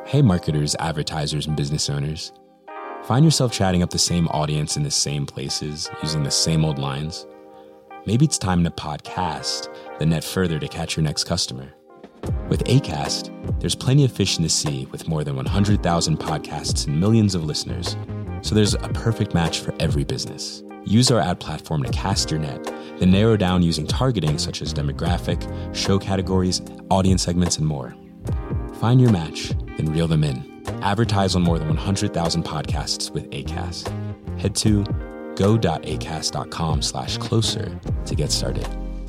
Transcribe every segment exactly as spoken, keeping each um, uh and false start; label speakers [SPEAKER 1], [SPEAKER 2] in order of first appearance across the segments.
[SPEAKER 1] Hey marketers, advertisers, and business owners. Find yourself chatting up the same audience in the same places, using the same old lines? Maybe it's time to podcast the net further to catch your next customer. With Acast, there's plenty of fish in the sea with more than one hundred thousand podcasts and millions of listeners. So there's a perfect match for every business. Use our ad platform to cast your net, then narrow down using targeting such as demographic, show categories, audience segments, and more. Find your match, then reel them in. Advertise on more than one hundred thousand podcasts with Acast. Head to go.acast.com slash closer to get started.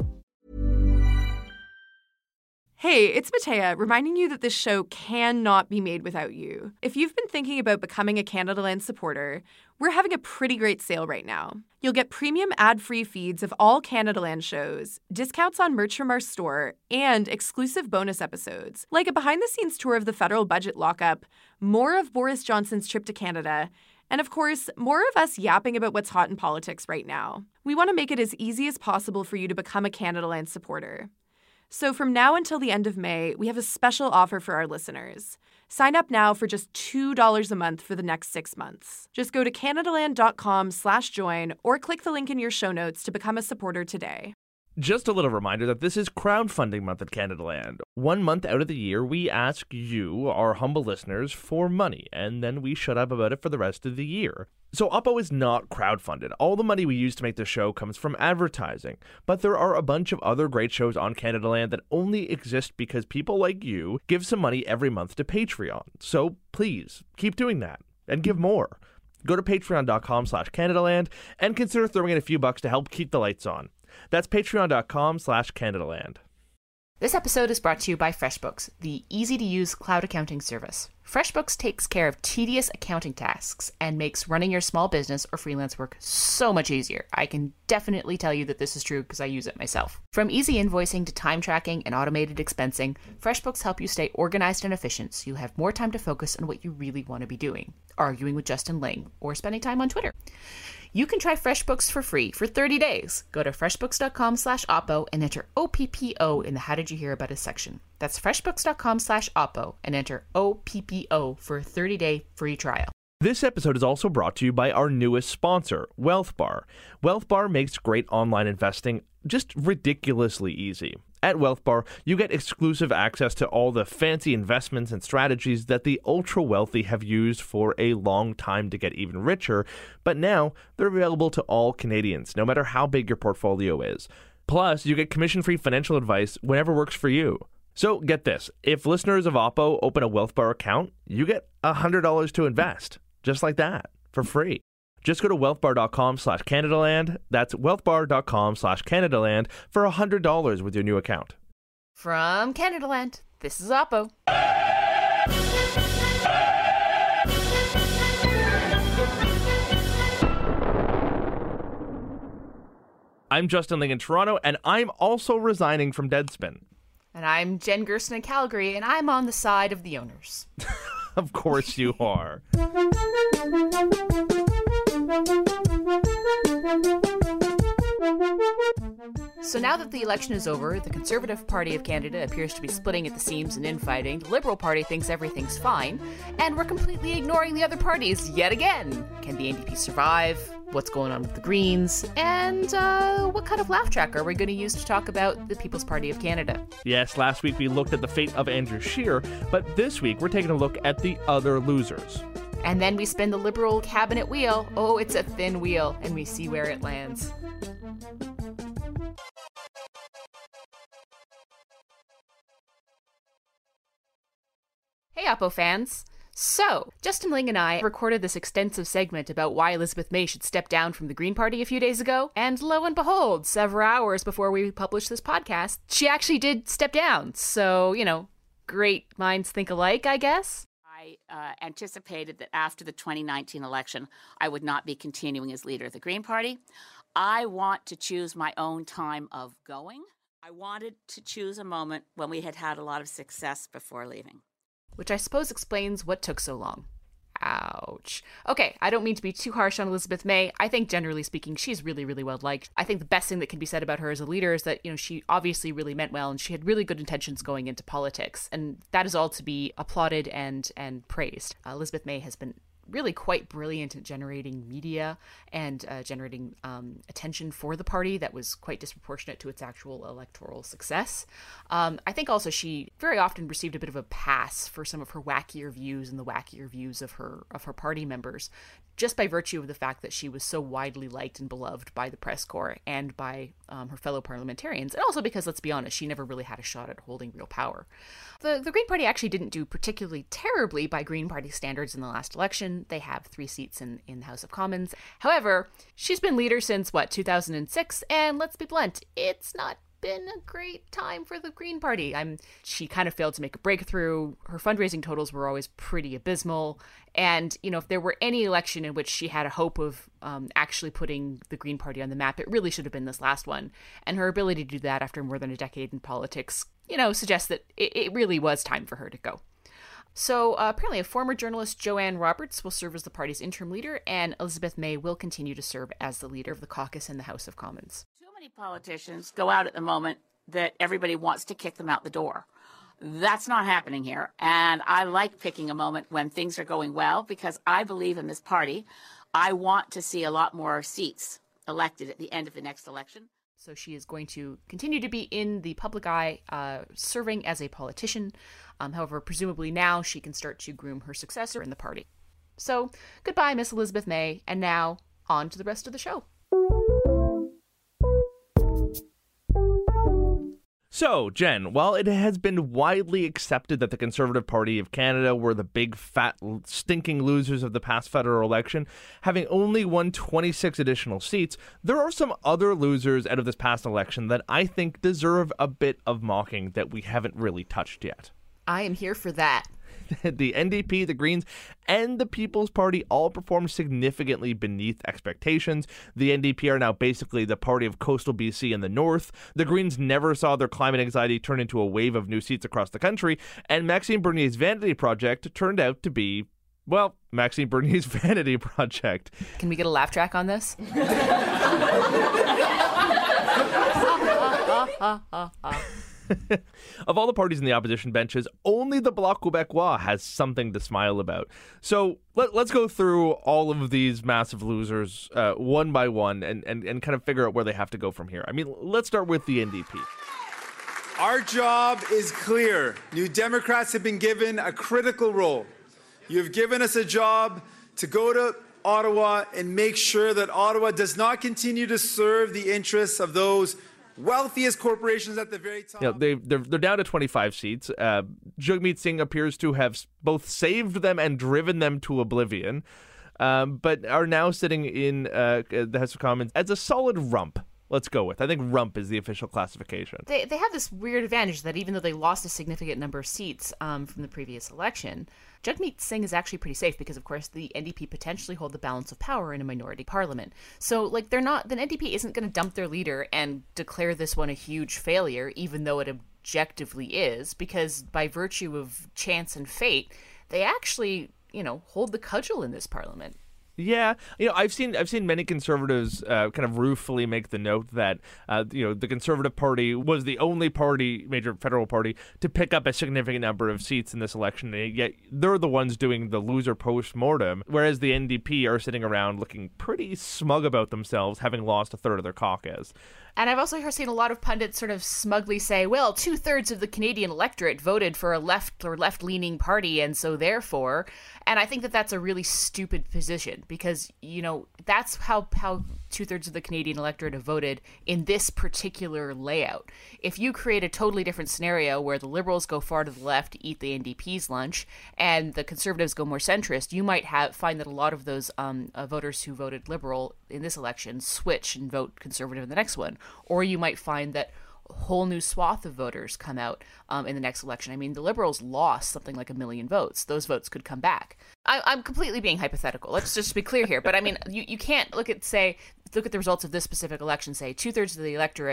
[SPEAKER 2] Hey, it's Matea, reminding you that this show cannot be made without you. If you've been thinking about becoming a Canadaland supporter, we're having a pretty great sale right now. You'll get premium ad-free feeds of all Canadaland shows, discounts on merch from our store, and exclusive bonus episodes, like a behind-the-scenes tour of the federal budget lockup, more of Boris Johnson's trip to Canada, and of course, more of us yapping about what's hot in politics right now. We want to make it as easy as possible for you to become a Canadaland supporter. So from now until the end of May, we have a special offer for our listeners. Sign up now for just two dollars a month for the next six months. Just go to canadaland.com slash join or click the link in your show notes to become a supporter today.
[SPEAKER 3] Just a little reminder that this is crowdfunding month at Canadaland. One month out of the year, we ask you, our humble listeners, for money, and then we shut up about it for the rest of the year. So Oppo is not crowdfunded. All the money we use to make the show comes from advertising. But there are a bunch of other great shows on Canadaland that only exist because people like you give some money every month to Patreon. So please, keep doing that, and give more. Go to patreon.com slash Canadaland and consider throwing in a few bucks to help keep the lights on. That's patreon.com slash Canadaland.
[SPEAKER 4] This episode is brought to you by FreshBooks, the easy-to-use cloud accounting service. FreshBooks takes care of tedious accounting tasks and makes running your small business or freelance work so much easier. I can definitely tell you that this is true because I use it myself. From easy invoicing to time tracking and automated expensing, FreshBooks help you stay organized and efficient so you have more time to focus on what you really want to be doing, arguing with Justin Ling or spending time on Twitter. You can try FreshBooks for free for thirty days. Go to freshbooks.com slash Oppo and enter O P P O in the How Did You Hear About Us section. That's freshbooks.com slash Oppo and enter O P P O for a thirty-day free trial.
[SPEAKER 3] This episode is also brought to you by our newest sponsor, WealthBar. WealthBar makes great online investing just ridiculously easy. At WealthBar, you get exclusive access to all the fancy investments and strategies that the ultra-wealthy have used for a long time to get even richer, but now they're available to all Canadians, no matter how big your portfolio is. Plus, you get commission-free financial advice whenever works for you. So get this, if listeners of Oppo open a WealthBar account, you get one hundred dollars to invest, just like that, for free. Just go to wealthbar.com slash Canadaland. That's wealthbar.com slash Canadaland for one hundred dollars with your new account.
[SPEAKER 4] From Canadaland, this is Oppo.
[SPEAKER 3] I'm Justin Ling in Toronto, and I'm also resigning from Deadspin.
[SPEAKER 4] And I'm Jen Gerson in Calgary, and I'm on the side of the owners.
[SPEAKER 3] Of course you are.
[SPEAKER 4] So now that the election is over, the Conservative Party of Canada appears to be splitting at the seams and infighting, the Liberal Party thinks everything's fine, and we're completely ignoring the other parties yet again. Can the N D P survive? What's going on with the Greens? And uh, what kind of laugh track are we going to use to talk about the People's Party of Canada?
[SPEAKER 3] Yes, last week we looked at the fate of Andrew Scheer, but this week we're taking a look at the other losers.
[SPEAKER 4] And then we spin the Liberal cabinet wheel. Oh, it's a thin wheel, and we see where it lands. Hey, Oppo fans! So, Justin Ling and I recorded this extensive segment about why Elizabeth May should step down from the Green Party a few days ago, and lo and behold, several hours before we published this podcast, she actually did step down. So, you know, great minds think alike, I guess.
[SPEAKER 5] I uh, anticipated that after the twenty nineteen election, I would not be continuing as leader of the Green Party. I want to choose my own time of going. I wanted to choose a moment when we had had a lot of success before leaving.
[SPEAKER 4] Which I suppose explains what took so long. Ouch. Okay, I don't mean to be too harsh on Elizabeth May. I think generally speaking, she's really, really well liked. I think the best thing that can be said about her as a leader is that, you know, she obviously really meant well and she had really good intentions going into politics. And that is all to be applauded and, and praised. Uh, Elizabeth May has been really quite brilliant at generating media and uh, generating um, attention for the party that was quite disproportionate to its actual electoral success. Um, I think also she very often received a bit of a pass for some of her wackier views and the wackier views of her of her party members, just by virtue of the fact that she was so widely liked and beloved by the press corps and by um, her fellow parliamentarians, and also because, let's be honest, she never really had a shot at holding real power. The, the Green Party actually didn't do particularly terribly by Green Party standards in the last election. They have three seats in, in the House of Commons. However, she's been leader since, what, two thousand six, and let's be blunt, it's not been a great time for the Green Party. I'm she kind of failed to make a breakthrough. Her fundraising totals were always pretty abysmal. And, you know, if there were any election in which she had a hope of um, actually putting the Green Party on the map, it really should have been this last one. And her ability to do that after more than a decade in politics, you know, suggests that it, it really was time for her to go. So uh, apparently a former journalist, Joanne Roberts, will serve as the party's interim leader, and Elizabeth May will continue to serve as the leader of the caucus in the House of Commons.
[SPEAKER 5] Too many politicians go out at the moment that everybody wants to kick them out the door. That's not happening here. And I like picking a moment when things are going well because I believe in this party. I want to see a lot more seats elected at the end of the next election.
[SPEAKER 4] So she is going to continue to be in the public eye, uh, serving as a politician. Um, however, presumably now she can start to groom her successor in the party. So goodbye, Miss Elizabeth May. And now on to the rest of the show.
[SPEAKER 3] So, Jen, while it has been widely accepted that the Conservative Party of Canada were the big, fat, stinking losers of the past federal election, having only won twenty-six additional seats, there are some other losers out of this past election that I think deserve a bit of mocking that we haven't really touched yet.
[SPEAKER 4] I am here for that.
[SPEAKER 3] The N D P, the Greens, and the People's Party all performed significantly beneath expectations. The N D P are now basically the party of coastal B C in the north. The Greens never saw their climate anxiety turn into a wave of new seats across the country. And Maxime Bernier's vanity project turned out to be, well, Maxime Bernier's vanity project.
[SPEAKER 4] Can we get a laugh track on this?
[SPEAKER 3] Of all the parties in the opposition benches, only the Bloc Québécois has something to smile about. So let, let's go through all of these massive losers uh, one by one and, and, and kind of figure out where they have to go from here. I mean, let's start with the N D P.
[SPEAKER 6] Our job is clear. New Democrats have been given a critical role. You've given us a job to go to Ottawa and make sure that Ottawa does not continue to serve the interests of those wealthiest corporations at the very top.
[SPEAKER 3] You know, they, they're, they're down to twenty-five seats. Uh, Jagmeet Singh appears to have both saved them and driven them to oblivion, um, but are now sitting in uh, the House of Commons as a solid rump. Let's go with. I think rump is the official classification.
[SPEAKER 4] They they have this weird advantage that even though they lost a significant number of seats um, from the previous election, Jagmeet Singh is actually pretty safe because, of course, the N D P potentially hold the balance of power in a minority parliament. So, like, they're not, the N D P isn't going to dump their leader and declare this one a huge failure, even though it objectively is, because by virtue of chance and fate, they actually, you know, hold the cudgel in this parliament.
[SPEAKER 3] Yeah, you know, I've seen I've seen many conservatives uh, kind of ruefully make the note that uh, you know the Conservative Party was the only party, major federal party, to pick up a significant number of seats in this election. Yet they're the ones doing the loser post-mortem, whereas the N D P are sitting around looking pretty smug about themselves, having lost a third of their caucus.
[SPEAKER 4] And I've also seen a lot of pundits sort of smugly say, well, two-thirds of the Canadian electorate voted for a left or left-leaning party, and so therefore... And I think that that's a really stupid position because, you know, that's how, how two-thirds of the Canadian electorate have voted in this particular layout. If you create a totally different scenario where the Liberals go far to the left to eat the N D P's lunch and the Conservatives go more centrist, you might have find that a lot of those um, uh, voters who voted Liberal in this election switch and vote Conservative in the next one. Or you might find that a whole new swath of voters come out um, in the next election. I mean, the Liberals lost something like a million votes. Those votes could come back. I, I'm completely being hypothetical. Let's just be clear here. But I mean, you, you can't look at, say, look at the results of this specific election, say two-thirds of the electorate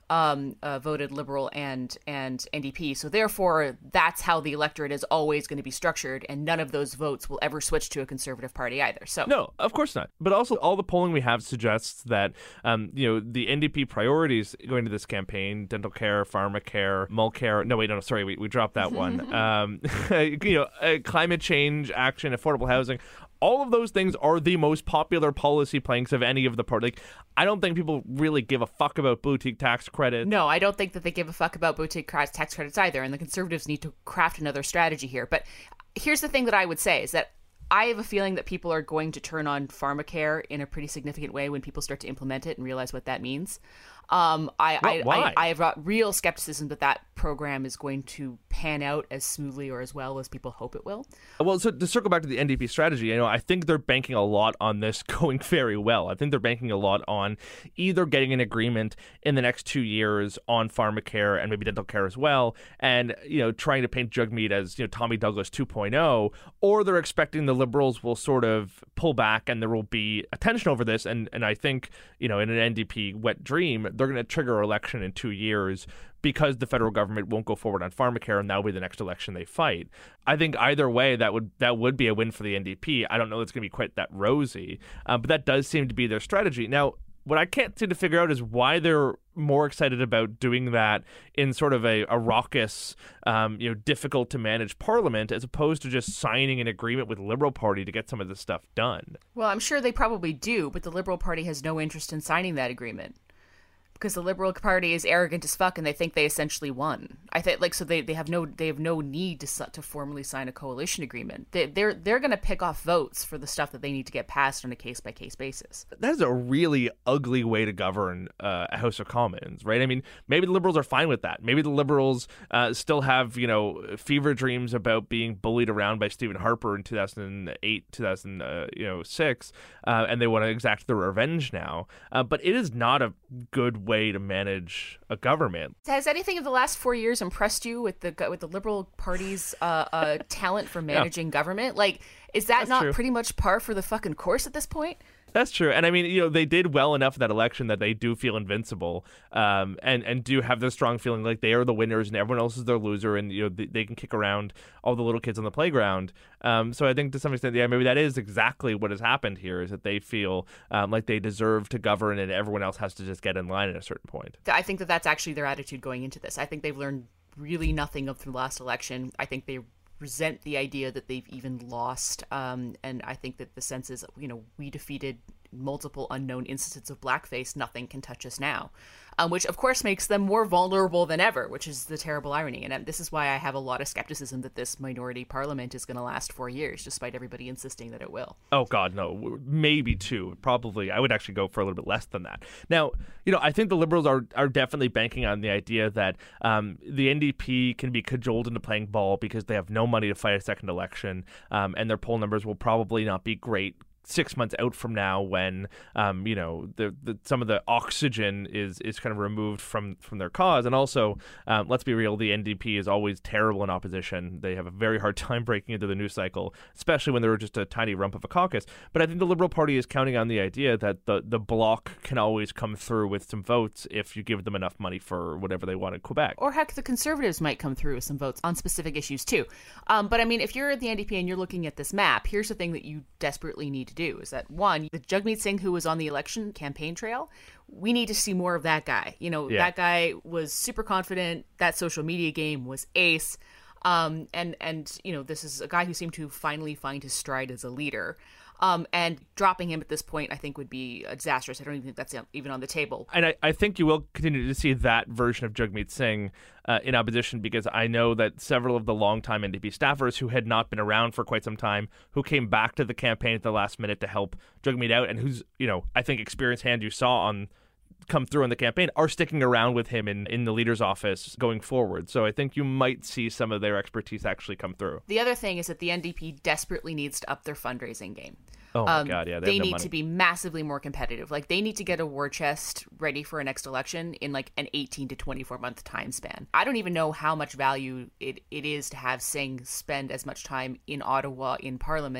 [SPEAKER 4] um, uh, voted Liberal and and N D P. So therefore, that's how the electorate is always going to be structured, and none of those votes will ever switch to a Conservative Party either. So
[SPEAKER 3] no, of course not. But also, all the polling we have suggests that um, you know the N D P priorities going to this campaign: dental care, pharmacare, Mulcare. No, wait, no, sorry, we we dropped that one. um, you know, uh, climate change action, affordable housing. All of those things are the most popular policy planks of any of the party. Like, I don't think people really give a fuck about boutique tax credits.
[SPEAKER 4] No, I don't think that they give a fuck about boutique tax credits either, and the Conservatives need to craft another strategy here. But here's the thing that I would say is that I have a feeling that people are going to turn on pharmacare in a pretty significant way when people start to implement it and realize what that means. Um, I,
[SPEAKER 3] well,
[SPEAKER 4] I,
[SPEAKER 3] why?
[SPEAKER 4] I, I have got real skepticism that that program is going to pan out as smoothly or as well as people hope it will.
[SPEAKER 3] Well, so to circle back to the N D P strategy, you know, I think they're banking a lot on this going very well. I think they're banking a lot on either getting an agreement in the next two years on pharmacare and maybe dental care as well, and, you know, trying to paint Jagmeet as, you know, Tommy Douglas two point oh, or they're expecting the Liberals will sort of pull back and there will be a tension over this, and, and I think, you know, in an N D P wet dream, they're going to trigger an election in two years because the federal government won't go forward on pharmacare, and that'll be the next election they fight. I think either way, that would that would be a win for the N D P. I don't know if it's going to be quite that rosy, uh, but that does seem to be their strategy. Now, what I can't seem to figure out is why they're more excited about doing that in sort of a, a raucous, um, you know, difficult to manage parliament, as opposed to just signing an agreement with the Liberal Party to get some of this stuff done.
[SPEAKER 4] Well, I'm sure they probably do, but the Liberal Party has no interest in signing that agreement, because the Liberal Party is arrogant as fuck and they think they essentially won. I think, like, so they, they have no they have no need to to formally sign a coalition agreement. They, they're they're going to pick off votes for the stuff that they need to get passed on a case by case basis.
[SPEAKER 3] That is a really ugly way to govern uh, a House of Commons, right? I mean, maybe the Liberals are fine with that. Maybe the Liberals uh, still have, you know, fever dreams about being bullied around by Stephen Harper in two thousand eight, two thousand six, uh, and they want to exact their revenge now. Uh, but it is not a good way to manage a government.
[SPEAKER 4] Has anything of the last four years impressed you with the with the Liberal Party's uh, uh, talent for managing yeah. government? Like, is that
[SPEAKER 3] That's
[SPEAKER 4] not
[SPEAKER 3] true. pretty
[SPEAKER 4] much par for the fucking course at this point?
[SPEAKER 3] That's true. And I mean, you know, they did well enough in that election that they do feel invincible, um, and, and do have this strong feeling like they are the winners and everyone else is their loser, and, you know, they, they can kick around all the little kids on the playground. Um, so I think to some extent, yeah, maybe that is exactly what has happened here, is that they feel um, like they deserve to govern and everyone else has to just get in line at a certain point.
[SPEAKER 4] I think that that's actually their attitude going into this. I think they've learned really nothing of the last election. I think they resent the idea that they've even lost. Um, and I think that the sense is, you know, we defeated multiple unknown instances of blackface. Nothing can touch us now. Um, which, of course, makes them more vulnerable than ever, which is the terrible irony. And this is why I have a lot of skepticism that this minority parliament is going to last four years, despite everybody insisting that it will.
[SPEAKER 3] Oh, God, no. Maybe two. Probably. I would actually go for a little bit less than that. Now, you know, I think the Liberals are, are definitely banking on the idea that um, the N D P can be cajoled into playing ball because they have no money to fight a second election, um, and their poll numbers will probably not be great six months out from now, when um, you know the, the some of the oxygen is is kind of removed from from their cause. And also, um, let's be real, the N D P is always terrible in opposition. They have a very hard time breaking into the news cycle, especially when they're just a tiny rump of a caucus. But I think the Liberal Party is counting on the idea that the the bloc can always come through with some votes if you give them enough money for whatever they want in Quebec.
[SPEAKER 4] Or heck, the Conservatives might come through with some votes on specific issues too. Um, but I mean, if you're the N D P and you're looking at this map, here's the thing that you desperately need to do is that, one, the Jagmeet Singh who was on the election campaign trail, we need to see more of that guy. You know, yeah. that guy was super confident. That social media game was ace. Um, and, and, you know, this is a guy who seemed to finally find his stride as a leader. Um, and dropping him at this point, I think, would be disastrous. I don't even think that's even on the table.
[SPEAKER 3] And I, I think you will continue to see that version of Jagmeet Singh uh, in opposition, because I know that several of the longtime N D P staffers who had not been around for quite some time, who came back to the campaign at the last minute to help Jagmeet out, and whose, you know, I think experienced hand you saw on come through in the campaign, are sticking around with him in, in the leader's office going forward. So I think you might see some of their expertise actually come through.
[SPEAKER 4] The other thing is that the N D P desperately needs to up their fundraising game.
[SPEAKER 3] Oh my
[SPEAKER 4] um,
[SPEAKER 3] God, yeah. They,
[SPEAKER 4] they
[SPEAKER 3] have no
[SPEAKER 4] need
[SPEAKER 3] money.
[SPEAKER 4] to be massively more competitive. Like, they need to get a war chest ready for a next election in like an eighteen to twenty-four month time span. I don't even know how much value it, it is to have Singh spend as much time in Ottawa in Parliament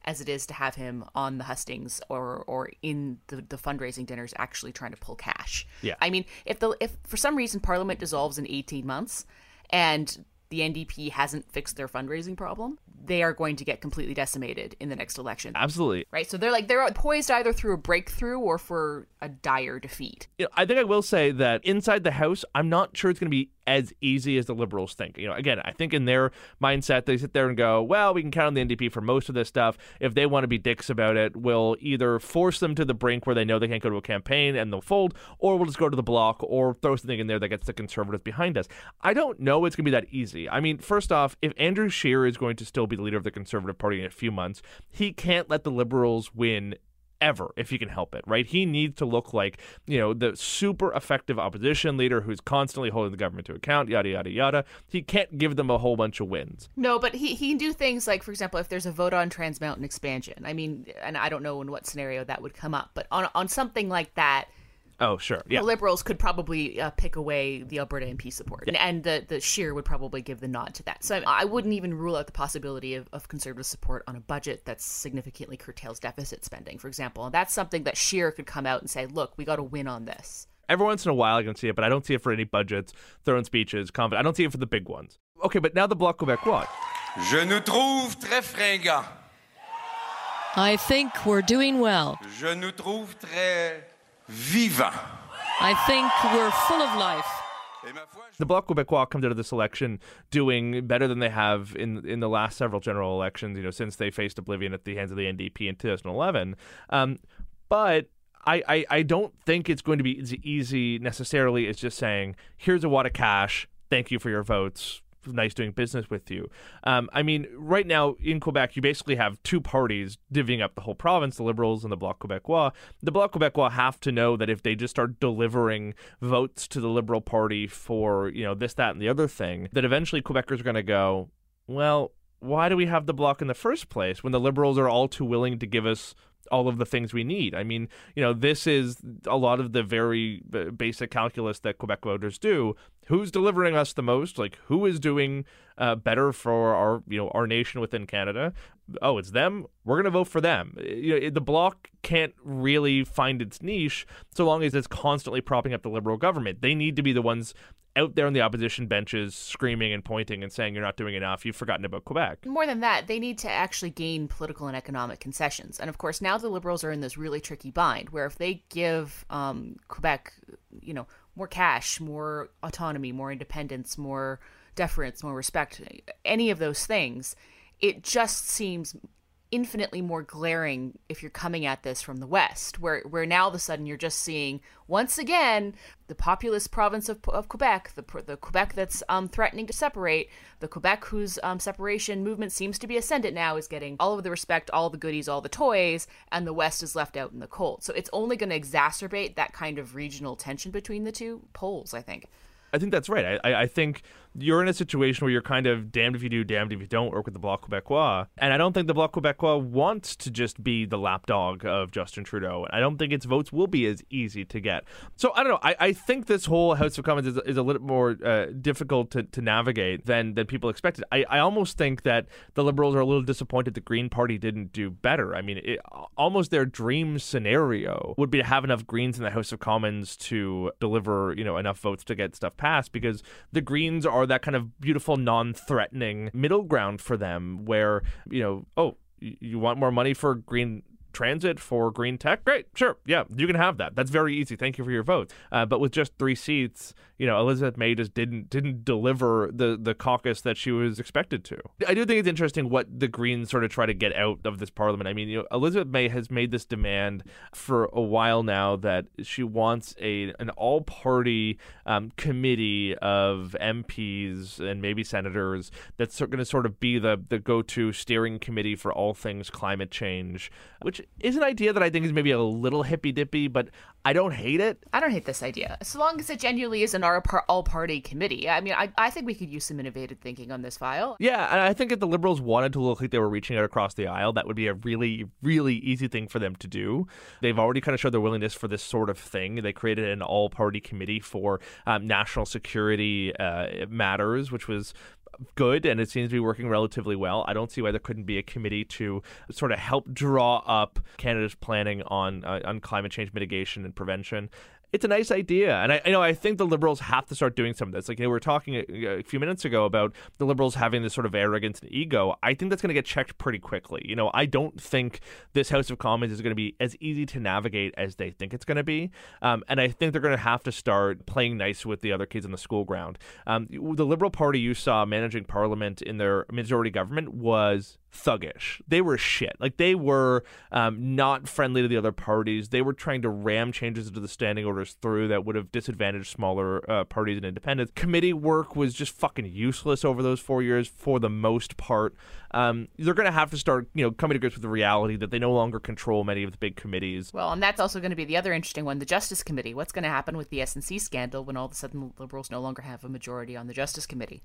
[SPEAKER 4] as it is to have him on the hustings or or in the, the fundraising dinners actually trying to pull cash.
[SPEAKER 3] Yeah.
[SPEAKER 4] I mean, if the if for some reason Parliament dissolves in eighteen months and the N D P hasn't fixed their fundraising problem, they are going to get completely decimated in the next election.
[SPEAKER 3] Absolutely.
[SPEAKER 4] Right? So they're like, they're poised either through a breakthrough or for a dire defeat.
[SPEAKER 3] You know, I think I will say that inside the House, I'm not sure it's going to be as easy as the Liberals think. You know, again, I think in their mindset, they sit there and go, well, we can count on the N D P for most of this stuff. If they want to be dicks about it, we'll either force them to the brink where they know they can't go to a campaign and they'll fold, or we'll just go to the block or throw something in there that gets the Conservatives behind us. I don't know it's going to be that easy. I mean, first off, if Andrew Scheer is going to still be the leader of the Conservative Party in a few months, he can't let the Liberals win ever if he can help it, right? He needs to look like, you know, the super effective opposition leader who's constantly holding the government to account, yada, yada, yada. He can't give them a whole bunch of wins.
[SPEAKER 4] No, but he, he can do things like, for example, if there's a vote on Trans Mountain expansion. I mean, and I don't know in what scenario that would come up, but on on something like that,
[SPEAKER 3] Oh, sure. Yeah.
[SPEAKER 4] the Liberals could probably uh, pick away the Alberta M P support. Yeah. And, and the, the Scheer would probably give the nod to that. So I, I wouldn't even rule out the possibility of, of Conservative support on a budget that significantly curtails deficit spending, for example. And that's something that Scheer could come out and say, look, we got to win on this.
[SPEAKER 3] Every once in a while I can see it, but I don't see it for any budgets, throwing speeches, confidence. I don't see it for the big ones. Okay, but now the Bloc Québécois.
[SPEAKER 7] Je nous trouve très fringants.
[SPEAKER 8] I think we're doing well.
[SPEAKER 7] Je nous trouve très vivants.
[SPEAKER 8] I think we're full of life.
[SPEAKER 3] The Bloc Québécois comes out of this election doing better than they have in in the last several general elections, you know, since they faced oblivion at the hands of the N D P in two thousand eleven. Um, but I, I, I don't think it's going to be as easy necessarily as just saying, here's a wad of cash, thank you for your votes. Nice doing business with you. Um, I mean, right now in Quebec, you basically have two parties divvying up the whole province, the Liberals and the Bloc Québécois. The Bloc Québécois have to know that if they just start delivering votes to the Liberal Party for, you know, this, that, and the other thing, that eventually Quebecers are going to go, well, why do we have the Bloc in the first place when the Liberals are all too willing to give us all of the things we need? I mean, you know, this is a lot of the very basic calculus that Quebec voters do. Who's delivering us the most? Like, who is doing uh, better for our, you know, our nation within Canada? Oh, it's them. We're going to vote for them. You know, the Bloc can't really find its niche so long as it's constantly propping up the Liberal government. They need to be the ones out there on the opposition benches screaming and pointing and saying you're not doing enough, you've forgotten about Quebec.
[SPEAKER 4] More than that, they need to actually gain political and economic concessions. And of course, now the Liberals are in this really tricky bind where if they give um, Quebec, you know, more cash, more autonomy, more independence, more deference, more respect, any of those things, it just seems infinitely more glaring if you're coming at this from the West, where where now all of a sudden you're just seeing, once again, the populous province of, of Quebec, the the Quebec that's um, threatening to separate, the Quebec whose um, separation movement seems to be ascendant now is getting all of the respect, all the goodies, all the toys, and the West is left out in the cold. So it's only going to exacerbate that kind of regional tension between the two poles, I think.
[SPEAKER 3] I think that's right. I, I think you're in a situation where you're kind of damned if you do, damned if you don't work with the Bloc Québécois. And I don't think the Bloc Québécois wants to just be the lapdog of Justin Trudeau. I don't think its votes will be as easy to get. So I don't know. I, I think this whole House of Commons is, is a little more uh, difficult to, to navigate than, than people expected. I, I almost think that the Liberals are a little disappointed the Green Party didn't do better. I mean, it, almost their dream scenario would be to have enough Greens in the House of Commons to deliver, you know, enough votes to get stuff passed, because the Greens are that kind of beautiful, non-threatening middle ground for them where, you know, oh, you want more money for green transit, for green tech? Great, sure, yeah, you can have that. That's very easy. Thank you for your vote. Uh, but with just three seats, you know, Elizabeth May just didn't didn't deliver the the caucus that she was expected to. I do think it's interesting what the Greens sort of try to get out of this parliament. I mean, you know, Elizabeth May has made this demand for a while now that she wants a an all-party um, committee of M Ps and maybe senators that's going to sort of be the the go-to steering committee for all things climate change, which is an idea that I think is maybe a little hippy-dippy, but I don't hate it.
[SPEAKER 4] I don't hate this idea. So long as it genuinely is an all-party committee. I mean, I, I think we could use some innovative thinking on this file.
[SPEAKER 3] Yeah, and I think if the Liberals wanted to look like they were reaching out across the aisle, that would be a really, really easy thing for them to do. They've already kind of showed their willingness for this sort of thing. They created an all-party committee for um, national security uh, matters, which was good, and it seems to be working relatively well. I don't see why there couldn't be a committee to sort of help draw up Canada's planning on uh, on climate change mitigation and prevention. It's a nice idea, and I, you know, I think the Liberals have to start doing some of this. Like, you know, we were talking a, a few minutes ago about the Liberals having this sort of arrogance and ego. I think that's going to get checked pretty quickly. You know, I don't think this House of Commons is going to be as easy to navigate as they think it's going to be, um, and I think they're going to have to start playing nice with the other kids on the school ground. Um, the Liberal Party you saw managing Parliament in their majority government was thuggish. They were shit. Like, they were um, not friendly to the other parties. They were trying to ram changes into the standing orders through that would have disadvantaged smaller uh, parties and independents. Committee work was just fucking useless over those four years for the most part. Um, they're going to have to start, you know, coming to grips with the reality that they no longer control many of the big committees.
[SPEAKER 4] Well, and that's also going to be the other interesting one, the Justice Committee. What's going to happen with the S N C scandal when all of a sudden the Liberals no longer have a majority on the Justice Committee?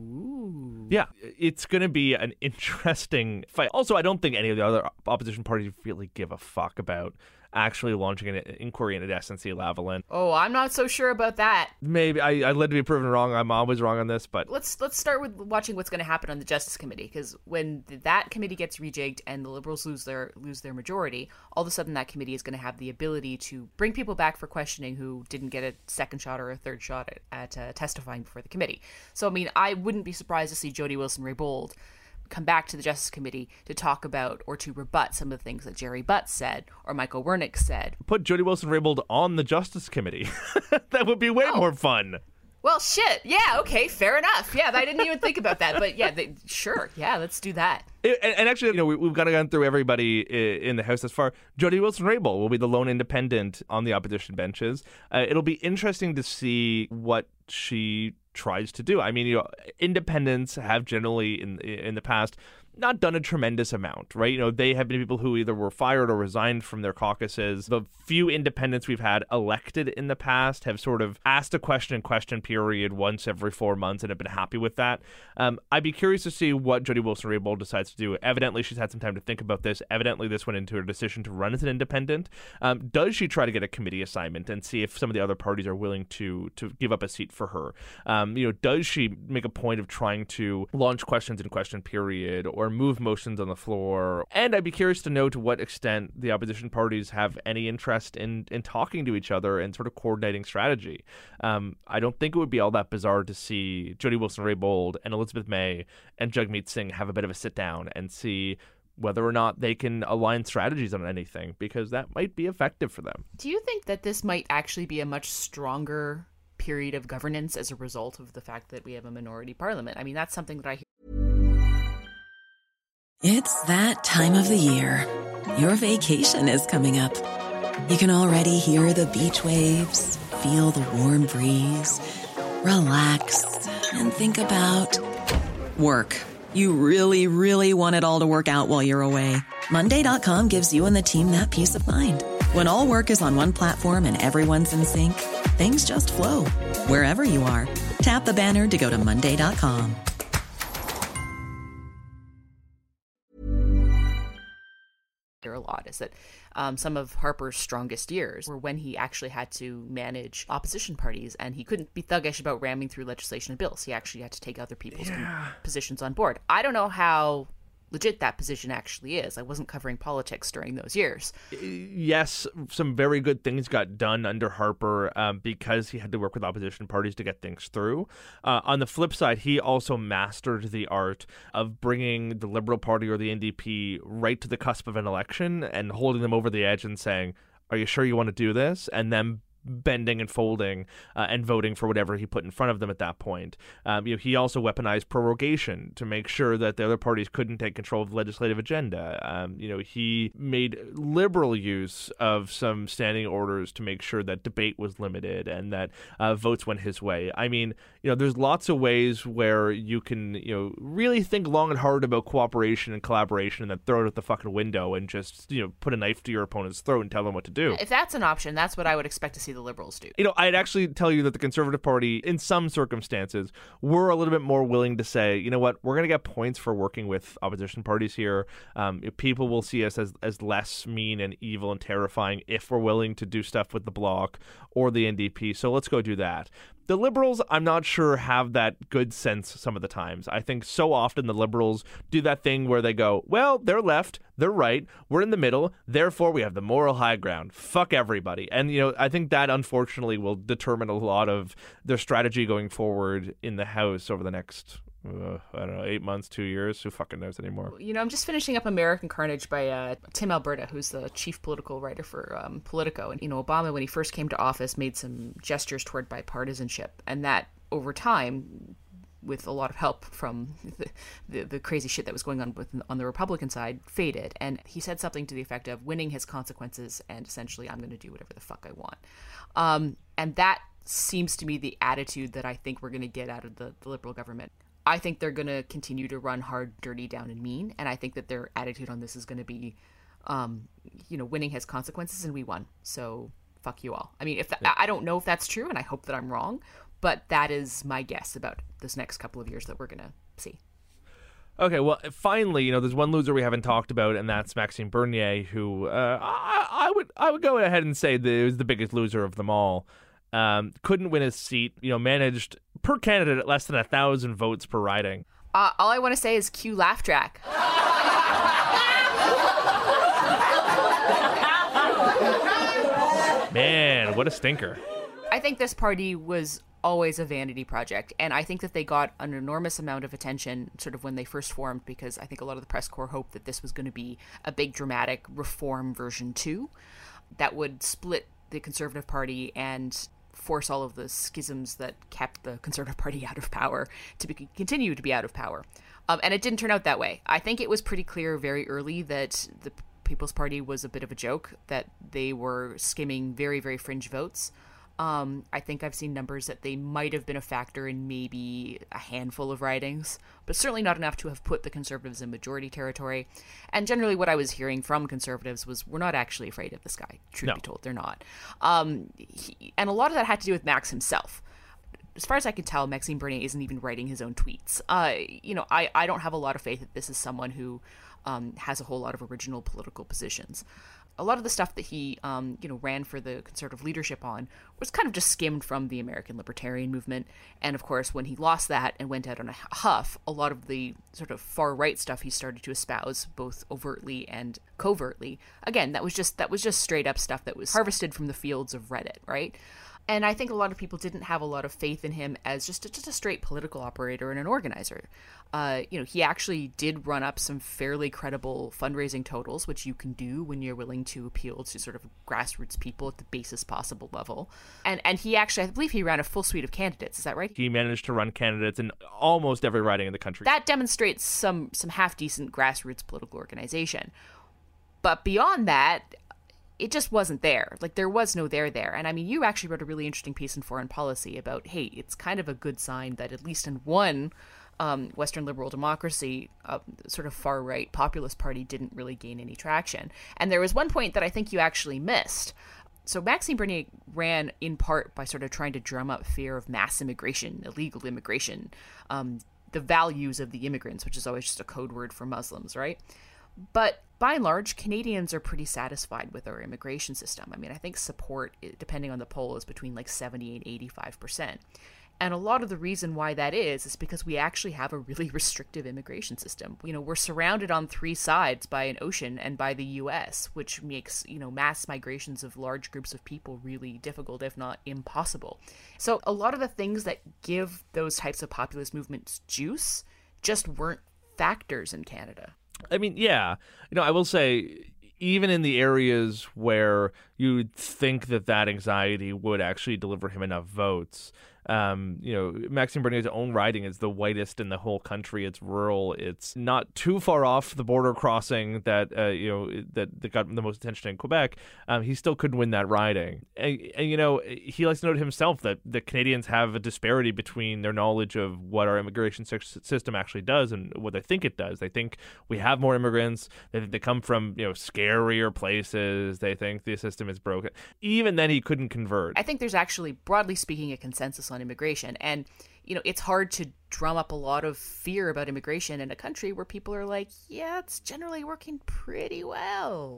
[SPEAKER 4] Ooh.
[SPEAKER 3] Yeah, it's going to be an interesting fight. Also, I don't think any of the other opposition parties really give a fuck about actually launching an inquiry into S N C-Lavalin.
[SPEAKER 4] Oh, I'm not so sure about that.
[SPEAKER 3] Maybe. I, I'd love to be proven wrong. I'm always wrong on this, but...
[SPEAKER 4] Let's let's start with watching what's going to happen on the Justice Committee, because when that committee gets rejigged and the Liberals lose their lose their majority, all of a sudden that committee is going to have the ability to bring people back for questioning who didn't get a second shot or a third shot at, at uh, testifying before the committee. So, I mean, I wouldn't be surprised to see Jody Wilson-Raybould come back to the Justice Committee to talk about or to rebut some of the things that Jerry Butt said or Michael Wernick said.
[SPEAKER 3] Put Jody Wilson-Raybould on the Justice Committee. That would be way oh. more fun.
[SPEAKER 4] Well, shit. Yeah, okay, fair enough. Yeah, I didn't even think about that. But yeah, they, sure. Yeah, let's do that.
[SPEAKER 3] It, and, and actually, you know, we, we've got to go through everybody in the House thus far. Jody Wilson-Raybould will be the lone independent on the opposition benches. Uh, it'll be interesting to see what she tries to do. I mean, you know, independents have generally in in the past not done a tremendous amount, right? You know, they have been people who either were fired or resigned from their caucuses. The few independents we've had elected in the past have sort of asked a question and question period once every four months and have been happy with that. Um, I'd be curious to see what Jody Wilson-Raybould decides to do. Evidently, she's had some time to think about this. Evidently, this went into her decision to run as an independent. Um, does she try to get a committee assignment and see if some of the other parties are willing to to give up a seat for her? Um, you know, does she make a point of trying to launch questions in question period or move motions on the floor? And I'd be curious to know to what extent the opposition parties have any interest in, in talking to each other and sort of coordinating strategy. Um, I don't think it would be all that bizarre to see Jody Wilson-Raybould and Elizabeth May and Jagmeet Singh have a bit of a sit down and see whether or not they can align strategies on anything, because that might be effective for them.
[SPEAKER 4] Do you think that this might actually be a much stronger period of governance as a result of the fact that we have a minority parliament? I mean, that's something that I hear.
[SPEAKER 9] It's that time of the year. Your vacation is coming up. You can already hear the beach waves, feel the warm breeze, relax, and think about work. You really, really want it all to work out while you're away. Monday dot com gives you and the team that peace of mind. When all work is on one platform and everyone's in sync, things just flow. Wherever you are, tap the banner to go to Monday dot com.
[SPEAKER 4] A lot is that um, some of Harper's strongest years were when he actually had to manage opposition parties, and he couldn't be thuggish about ramming through legislation and bills. He actually had to take other people's yeah. positions on board. I don't know how legit that position actually is. I wasn't covering politics during those years.
[SPEAKER 3] Yes, some very good things got done under Harper um, because he had to work with opposition parties to get things through. Uh, on the flip side, he also mastered the art of bringing the Liberal Party or the N D P right to the cusp of an election and holding them over the edge and saying, are you sure you want to do this? And then bending and folding uh, and voting for whatever he put in front of them at that point. Um, you know, he also weaponized prorogation to make sure that the other parties couldn't take control of the legislative agenda. Um, you know, he made liberal use of some standing orders to make sure that debate was limited and that uh, votes went his way. I mean, you know, there's lots of ways where you can, you know, really think long and hard about cooperation and collaboration and then throw it at the fucking window and just, you know, put a knife to your opponent's throat and tell them what to do.
[SPEAKER 4] If that's an option, that's what I would expect to see the Liberals do.
[SPEAKER 3] You know, I'd actually tell you that the Conservative Party, in some circumstances, were a little bit more willing to say, you know what, we're going to get points for working with opposition parties here. Um, people will see us as, as less mean and evil and terrifying if we're willing to do stuff with the Bloc or the N D P, so let's go do that. The Liberals, I'm not sure, have that good sense some of the times. I think so often the Liberals do that thing where they go, well, they're left, they're right, we're in the middle, therefore we have the moral high ground. Fuck everybody. And, you know, I think that unfortunately will determine a lot of their strategy going forward in the House over the next Uh, I don't know, eight months, two years. Who fucking knows anymore?
[SPEAKER 4] You know, I'm just finishing up American Carnage by uh, Tim Alberta, who's the chief political writer for um, Politico. And, you know, Obama, when he first came to office, made some gestures toward bipartisanship. And that, over time, with a lot of help from the, the, the crazy shit that was going on with, on the Republican side, faded. And he said something to the effect of, winning has consequences, and essentially I'm going to do whatever the fuck I want. Um, and that seems to me the attitude that I think we're going to get out of the, the Liberal government. I think they're going to continue to run hard, dirty, down, and mean. And I think that their attitude on this is going to be, um, you know, winning has consequences and we won. So fuck you all. I mean, if that, yeah. I don't know if that's true, and I hope that I'm wrong, but that is my guess about this next couple of years that we're going to see.
[SPEAKER 3] Okay, well, finally, you know, there's one loser we haven't talked about, and that's Maxime Bernier, who uh, I, I would I would go ahead and say that he was the biggest loser of them all. Um, couldn't win his seat, you know, managed per candidate at less than a thousand votes per riding.
[SPEAKER 4] Uh, all I want to say is cue laugh track.
[SPEAKER 3] Man, what a stinker.
[SPEAKER 4] I think this party was always a vanity project, and I think that they got an enormous amount of attention sort of when they first formed, because I think a lot of the press corps hoped that this was going to be a big dramatic reform version two that would split the Conservative Party and force all of the schisms that kept the Conservative Party out of power to be, continue to be out of power. Um, and it didn't turn out that way. I think it was pretty clear very early that the People's Party was a bit of a joke, that they were skimming very, very fringe votes. Um, I think I've seen numbers that they might have been a factor in maybe a handful of ridings, but certainly not enough to have put the Conservatives in majority territory. And generally what I was hearing from Conservatives was, we're not actually afraid of this guy. Truth
[SPEAKER 3] no.
[SPEAKER 4] be told, they're not. Um, he, and a lot of that had to do with Max himself. As far as I can tell, Maxime Bernier isn't even writing his own tweets. Uh, you know, I, I don't have a lot of faith that this is someone who um, has a whole lot of original political positions. A lot of the stuff that he, um, you know, ran for the Conservative leadership on was kind of just skimmed from the American Libertarian movement. And of course, when he lost that and went out on a huff, a lot of the sort of far-right stuff he started to espouse, both overtly and covertly, again, that was just that was just straight-up stuff that was harvested from the fields of Reddit, right? And I think a lot of people didn't have a lot of faith in him as just a, just a straight political operator and an organizer. Uh, you know, he actually did run up some fairly credible fundraising totals, which you can do when you're willing to appeal to sort of grassroots people at the basest possible level. And and he actually, I believe he ran a full suite of candidates. Is that right?
[SPEAKER 3] He managed to run candidates in almost every riding in the country.
[SPEAKER 4] That demonstrates some some half-decent grassroots political organization. But beyond that, it just wasn't there. Like, there was no there there. And I mean, you actually wrote a really interesting piece in Foreign Policy about, hey, it's kind of a good sign that at least in one um, Western liberal democracy, uh, sort of far-right populist party didn't really gain any traction. And there was one point that I think you actually missed. So Maxime Bernier ran in part by sort of trying to drum up fear of mass immigration, illegal immigration, um, the values of the immigrants, which is always just a code word for Muslims, right? But by and large, Canadians are pretty satisfied with our immigration system. I mean, I think support, depending on the poll, is between like seventy and eighty-five percent. And a lot of the reason why that is, is because we actually have a really restrictive immigration system. You know, we're surrounded on three sides by an ocean and by the U S, which makes, you know, mass migrations of large groups of people really difficult, if not impossible. So a lot of the things that give those types of populist movements juice just weren't factors in Canada.
[SPEAKER 3] I mean, yeah. You know, I will say, even in the areas where you'd think that that anxiety would actually deliver him enough votes, um, you know, Maxime Bernier's own riding is the whitest in the whole country. It's rural. It's not too far off the border crossing that, uh, you know, that, that got the most attention in Quebec. Um, he still couldn't win that riding. And, and, you know, he likes to note himself that the Canadians have a disparity between their knowledge of what our immigration system actually does and what they think it does. They think we have more immigrants. They think they come from, you know, scarier places. They think the system is broken. Even then, he couldn't convert.
[SPEAKER 4] I think there's actually, broadly speaking, a consensus on immigration. And, you know, it's hard to drum up a lot of fear about immigration in a country where people are like, yeah, it's generally working pretty well.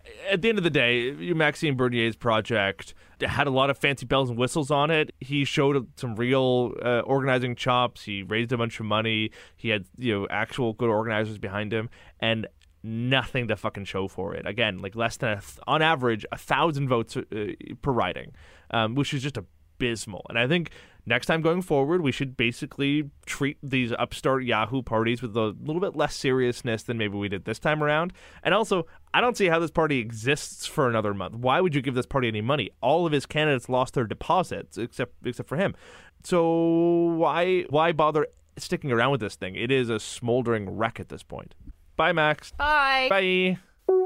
[SPEAKER 3] at the end of the day, Maxime Bernier's project had a lot of fancy bells and whistles on it. He showed some real uh, organizing chops. He raised a bunch of money. He had, you know, actual good organizers behind him, and nothing to fucking show for it. Again, like less than, a th- on average, a thousand votes uh, per riding, um, which is just abysmal. And I think next time going forward, we should basically treat these upstart Yahoo parties with a little bit less seriousness than maybe we did this time around. And also, I don't see how this party exists for another month. Why would you give this party any money? All of his candidates lost their deposits, except except for him. So why why bother sticking around with this thing? It is a smoldering wreck at this point. Bye, Max.
[SPEAKER 4] Bye.
[SPEAKER 3] Bye.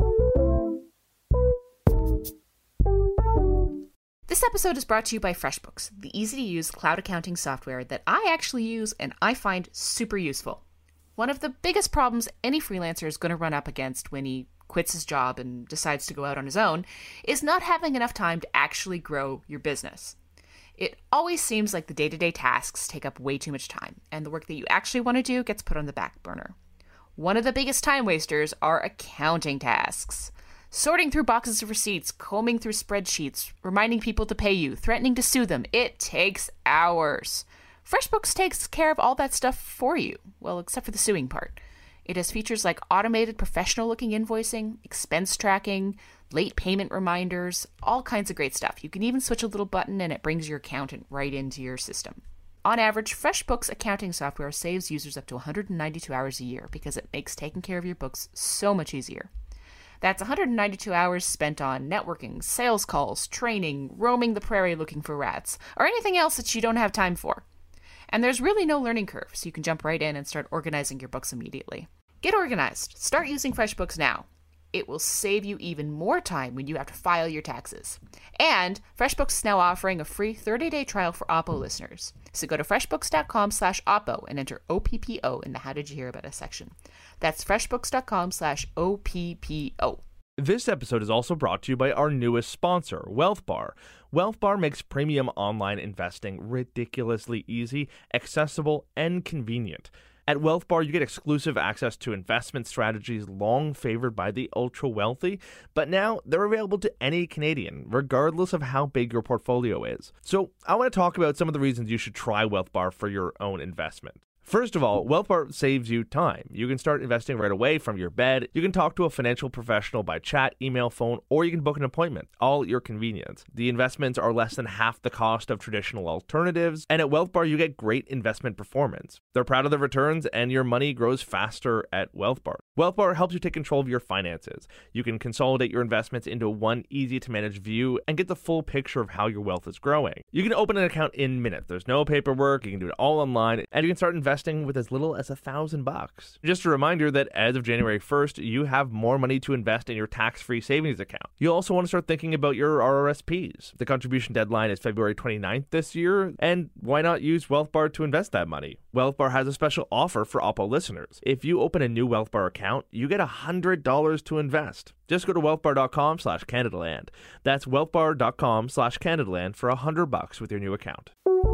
[SPEAKER 4] This episode is brought to you by FreshBooks, the easy-to-use cloud accounting software that I actually use and I find super useful. One of the biggest problems any freelancer is going to run up against when he quits his job and decides to go out on his own is not having enough time to actually grow your business. It always seems like the day-to-day tasks take up way too much time, and the work that you actually want to do gets put on the back burner. One of the biggest time wasters are accounting tasks. Sorting through boxes of receipts, combing through spreadsheets, reminding people to pay you, threatening to sue them. It takes hours. FreshBooks takes care of all that stuff for you. Well, except for the suing part. It has features like automated professional-looking invoicing, expense tracking, late payment reminders, all kinds of great stuff. You can even switch a little button and it brings your accountant right into your system. On average, FreshBooks accounting software saves users up to one hundred ninety-two hours a year because it makes taking care of your books so much easier. That's one hundred ninety-two hours spent on networking, sales calls, training, roaming the prairie looking for rats, or anything else that you don't have time for. And there's really no learning curve, so you can jump right in and start organizing your books immediately. Get organized. Start using FreshBooks now. It will save you even more time when you have to file your taxes. And FreshBooks is now offering a free thirty-day trial for Oppo listeners. So go to freshbooks.com slash Oppo and enter O P P O in the How Did You Hear About Us section. That's freshbooks.com slash O P P O.
[SPEAKER 3] This episode is also brought to you by our newest sponsor, WealthBar. WealthBar makes premium online investing ridiculously easy, accessible, and convenient. At WealthBar, you get exclusive access to investment strategies long favored by the ultra-wealthy, but now they're available to any Canadian, regardless of how big your portfolio is. So I want to talk about some of the reasons you should try WealthBar for your own investment. First of all, WealthBar saves you time. You can start investing right away from your bed. You can talk to a financial professional by chat, email, phone, or you can book an appointment, all at your convenience. The investments are less than half the cost of traditional alternatives, and at WealthBar, you get great investment performance. They're proud of their returns, and your money grows faster at WealthBar. WealthBar helps you take control of your finances. You can consolidate your investments into one easy-to-manage view and get the full picture of how your wealth is growing. You can open an account in minutes. There's no paperwork. You can do it all online, and you can start investing with as little as a thousand bucks. Just a reminder that as of January first, you have more money to invest in your tax-free savings account. You'll also want to start thinking about your R R S Ps. The contribution deadline is February twenty-ninth this year, and why not use WealthBar to invest that money? WealthBar has a special offer for Oppo listeners. If you open a new WealthBar account, you get one hundred dollars to invest. Just go to wealthbar.com slash Canadaland. That's wealthbar.com slash Canadaland for one hundred bucks with your new account.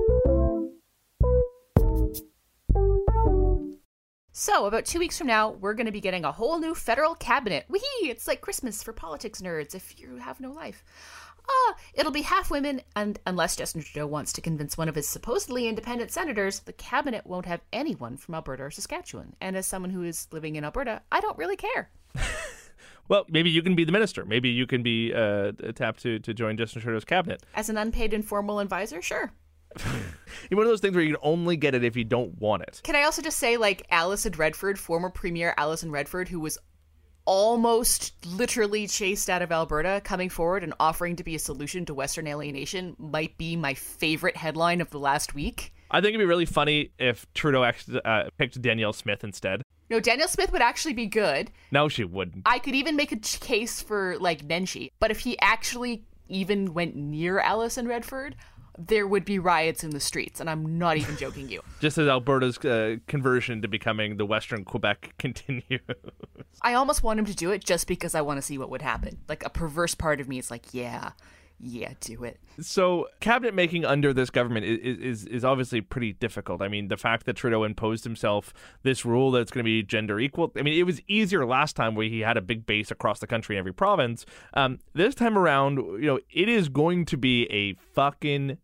[SPEAKER 4] So, about two weeks from now, we're going to be getting a whole new federal cabinet. Whee! It's like Christmas for politics nerds if you have no life. Ah, it'll be half women, and unless Justin Trudeau wants to convince one of his supposedly independent senators, the cabinet won't have anyone from Alberta or Saskatchewan. And as someone who is living in Alberta, I don't really care.
[SPEAKER 3] Well, maybe you can be the minister. Maybe you can be uh, tapped to, to join Justin Trudeau's cabinet.
[SPEAKER 4] As an unpaid informal advisor, sure.
[SPEAKER 3] One of those things where you can only get it if you don't want it.
[SPEAKER 4] Can I also just say, like, Alison Redford, former Premier Alison Redford, who was almost literally chased out of Alberta, coming forward and offering to be a solution to Western alienation might be my favorite headline of the last week.
[SPEAKER 3] I think it'd be really funny if Trudeau actually, uh, picked Danielle Smith instead.
[SPEAKER 4] No, Danielle Smith would actually be good.
[SPEAKER 3] No, she wouldn't.
[SPEAKER 4] I could even make a case for, like, Nenshi. But if he actually even went near Alison Redford, there would be riots in the streets, and I'm not even joking you.
[SPEAKER 3] Just as Alberta's uh, conversion to becoming the Western Quebec continues.
[SPEAKER 4] I almost want him to do it just because I want to see what would happen. Like, a perverse part of me is like, yeah, Yeah, do it.
[SPEAKER 3] So cabinet making under this government is, is is obviously pretty difficult. I mean, the fact that Trudeau imposed himself this rule that it's going to be gender equal. I mean, it was easier last time where he had a big base across the country in every province. Um, this time around, you know, it is going to be a fucking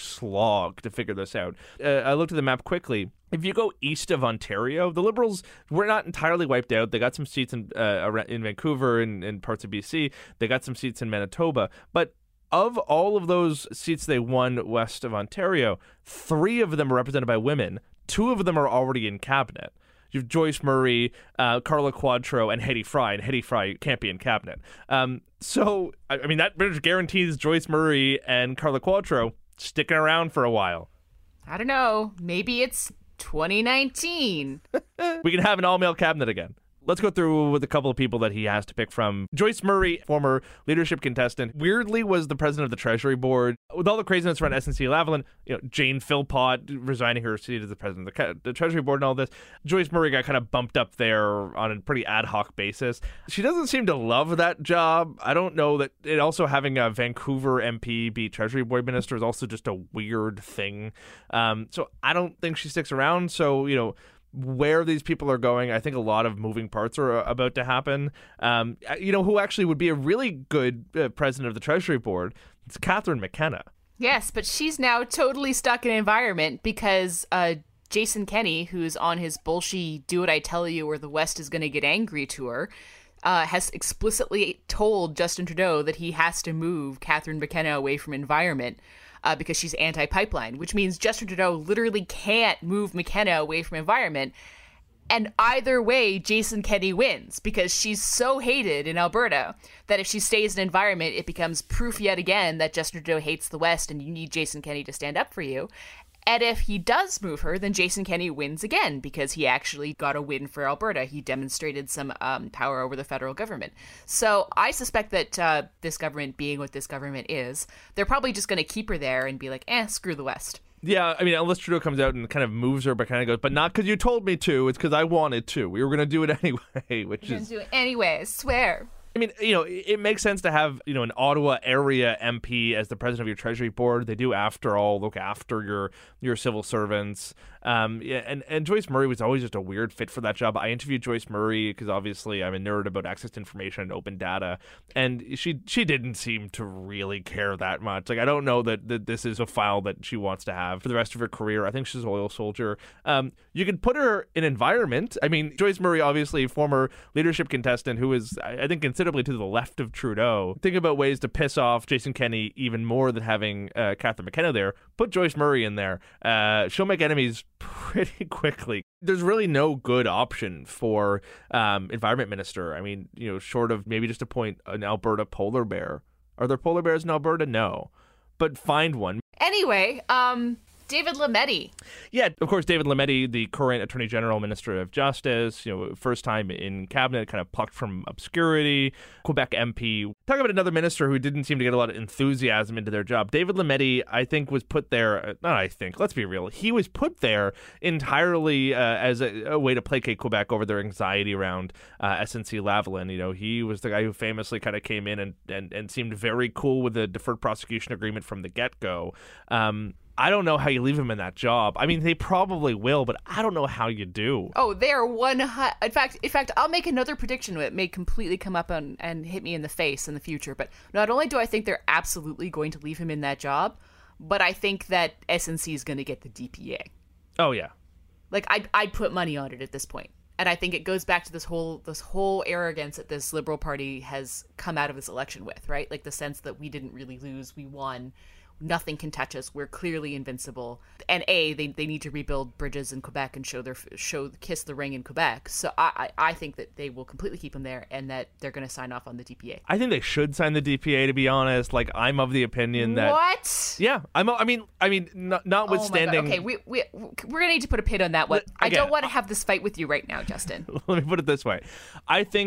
[SPEAKER 3] slog to figure this out. Uh, I looked at the map quickly. If you go east of Ontario, the Liberals were not entirely wiped out. They got some seats in uh, in Vancouver and, and parts of B C. They got some seats in Manitoba. But of all of those seats they won west of Ontario, three of them are represented by women. Two of them are already in cabinet. You have Joyce Murray, uh, Carla Quadro, and Hedy Fry, and Hedy Fry can't be in cabinet. Um, so, I, I mean, that guarantees Joyce Murray and Carla Quadro sticking around for a while.
[SPEAKER 4] I don't know. Maybe it's twenty nineteen.
[SPEAKER 3] We can have an all-male cabinet again. Let's go through with a couple of people that he has to pick from. Joyce Murray, former leadership contestant, weirdly was the president of the Treasury Board. With all the craziness around S N C Lavalin, you know, Jane Philpott resigning her seat as the president of the, the Treasury Board and all this, Joyce Murray got kind of bumped up there on a pretty ad hoc basis. She doesn't seem to love that job. I don't know that it also having a Vancouver M P be Treasury Board minister is also just a weird thing. Um, so I don't think she sticks around. So, you know, where these people are going, I think a lot of moving parts are about to happen. Um, you know, who actually would be a really good uh, president of the Treasury Board? It's Catherine McKenna.
[SPEAKER 4] Yes, but she's now totally stuck in environment because uh, Jason Kenney, who's on his bullshit do what I tell you or the West is going to get angry tour, uh, has explicitly told Justin Trudeau that he has to move Catherine McKenna away from environment. Uh, because she's anti-pipeline, which means Justin Trudeau literally can't move McKenna away from environment. And either way, Jason Kenney wins because she's so hated in Alberta that if she stays in environment, it becomes proof yet again that Justin Trudeau hates the West and you need Jason Kenney to stand up for you. And if he does move her, then Jason Kenney wins again because he actually got a win for Alberta. He demonstrated some um, power over the federal government. So I suspect that uh, this government, being what this government is, they're probably just going to keep her there and be like, eh, screw the West.
[SPEAKER 3] Yeah, I mean, unless Trudeau comes out and kind of moves her, but kind of goes, but not because you told me to. It's because I wanted to. We were going to do it anyway, which
[SPEAKER 4] We're
[SPEAKER 3] is...
[SPEAKER 4] do it anyway, I swear.
[SPEAKER 3] I mean, you know, it makes sense to have, you know, an Ottawa area M P as the president of your Treasury Board. They do, after all, look after your your civil servants. Um, yeah, and, and Joyce Murray was always just a weird fit for that job. I interviewed Joyce Murray because obviously I'm a nerd about access to information and open data, and she she didn't seem to really care that much. Like, I don't know that, that this is a file that she wants to have for the rest of her career. I think she's a loyal soldier. Um, you could put her in environment. I mean, Joyce Murray, obviously former leadership contestant who is, I think, considerably to the left of Trudeau. Think about ways to piss off Jason Kenney even more than having uh, Catherine McKenna there. Put Joyce Murray in there. Uh, she'll make enemies pretty quickly. There's really no good option for um, environment minister. I mean, you know, short of maybe just appoint an Alberta polar bear. Are there polar bears in Alberta? No. But find one.
[SPEAKER 4] Anyway, um... David Lametti.
[SPEAKER 3] Yeah, of course, David Lametti, the current Attorney General, Minister of Justice, you know, first time in cabinet, kind of plucked from obscurity, Quebec M P. Talk about another minister who didn't seem to get a lot of enthusiasm into their job. David Lametti, I think, was put there, not I think, let's be real, he was put there entirely uh, as a, a way to placate Quebec over their anxiety around uh, S N C Lavalin. You know, he was the guy who famously kind of came in and, and, and seemed very cool with the deferred prosecution agreement from the get-go. Um, I don't know how you leave him in that job. I mean, they probably will, but I don't know how you do.
[SPEAKER 4] Oh, they're one. Hu- in fact, in fact, I'll make another prediction that may completely come up and, and hit me in the face in the future. But not only do I think they're absolutely going to leave him in that job, but I think that S N C is going to get the D P A.
[SPEAKER 3] Oh yeah,
[SPEAKER 4] like I'd I'd put money on it at this point. And I think it goes back to this whole this whole arrogance that this Liberal Party has come out of this election with, right? Like the sense that we didn't really lose, we won. Nothing can touch us. We're clearly invincible. And A, they, they need to rebuild bridges in Quebec and show their show kiss the ring in Quebec. So I, I, I think that they will completely keep them there and that they're going to sign off on the D P A.
[SPEAKER 3] I think they should sign the D P A, to be honest. Like, I'm of the opinion that
[SPEAKER 4] what?
[SPEAKER 3] Yeah, I'm. I mean, I mean, not, notwithstanding.
[SPEAKER 4] Oh my God. Okay, we we we're gonna need to put a pin on that one.
[SPEAKER 3] Again,
[SPEAKER 4] I don't want to have this fight with you right now, Justin.
[SPEAKER 3] Let me put it this way: I think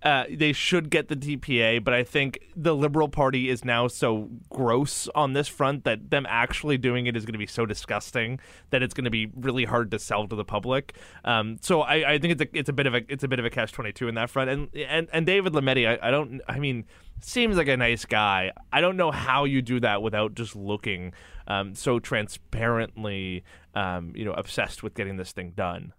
[SPEAKER 3] Uh, they should get the T P A, but I think the Liberal Party is now so gross on this front that them actually doing it is going to be so disgusting that it's going to be really hard to sell to the public. Um, so I, I think it's a it's a bit of a it's a bit of a catch twenty-two in that front. And and and David Lametti, I, I don't I mean seems like a nice guy. I don't know how you do that without just looking um, so transparently um, you know obsessed with getting this thing done.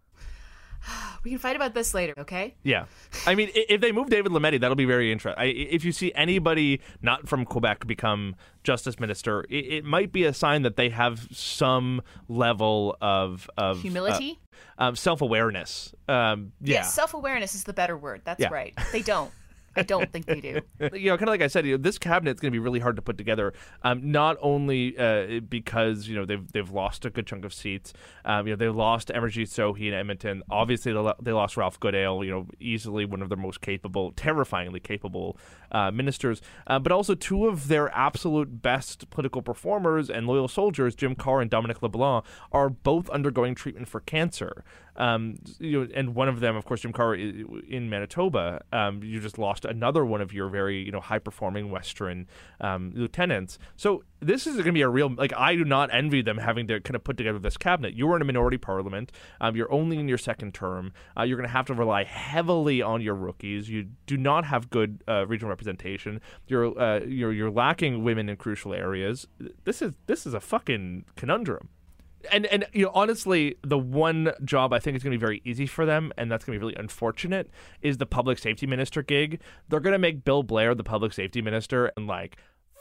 [SPEAKER 4] We can fight about this later, okay?
[SPEAKER 3] Yeah. I mean, if they move David Lametti, that'll be very interesting. If you see anybody not from Quebec become justice minister, it, it might be a sign that they have some level of... of
[SPEAKER 4] humility?
[SPEAKER 3] Uh, um, self-awareness. Um, yeah.
[SPEAKER 4] Yes, self-awareness is the better word. That's
[SPEAKER 3] yeah.
[SPEAKER 4] right. They don't. I don't think they do.
[SPEAKER 3] You know, kind of like I said, you know, this cabinet's going to be really hard to put together. Um, not only uh, because you know they've they've lost a good chunk of seats. Um, you know, they lost Amarjeet Sohi in Edmonton. Obviously, they, they lost Ralph Goodale. You know, easily one of their most capable, terrifyingly capable uh, ministers. Uh, but also two of their absolute best political performers and loyal soldiers, Jim Carr and Dominic LeBlanc, are both undergoing treatment for cancer. Um, you know, and one of them, of course, Jim Carr in Manitoba. Um, you just lost another one of your very, you know, high-performing Western um, lieutenants. So this is going to be a real, like, I do not envy them having to kind of put together this cabinet. You are in a minority parliament. Um, you're only in your second term. Uh, you're going to have to rely heavily on your rookies. You do not have good uh, regional representation. You're, uh, you're you're lacking women in crucial areas. This is this is a fucking conundrum. And, and you know, honestly, the one job I think is going to be very easy for them, and that's going to be really unfortunate, is the public safety minister gig. They're going to make Bill Blair the public safety minister, and like,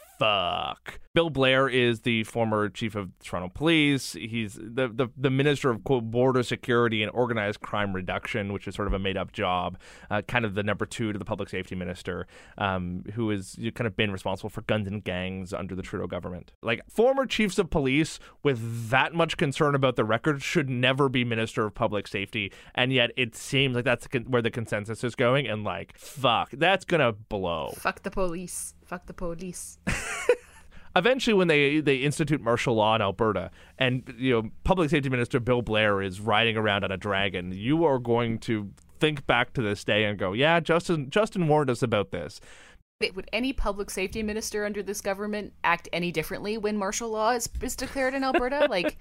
[SPEAKER 3] fuck. Bill Blair is the former chief of Toronto Police. He's the, the, the minister of, quote, border security and organized crime reduction, which is sort of a made-up job, uh, kind of the number two to the public safety minister, um, who has kind of been responsible for guns and gangs under the Trudeau government. Like, former chiefs of police with that much concern about the record should never be minister of public safety, and yet it seems like that's where the consensus is going, and like, fuck, that's gonna blow.
[SPEAKER 4] Fuck the police. Fuck the police.
[SPEAKER 3] Eventually, when they, they institute martial law in Alberta, and you know, Public Safety Minister Bill Blair is riding around on a dragon, you are going to think back to this day and go, "Yeah, Justin Justin warned us about this."
[SPEAKER 4] Would any public safety minister under this government act any differently when martial law is, is declared in Alberta? Like,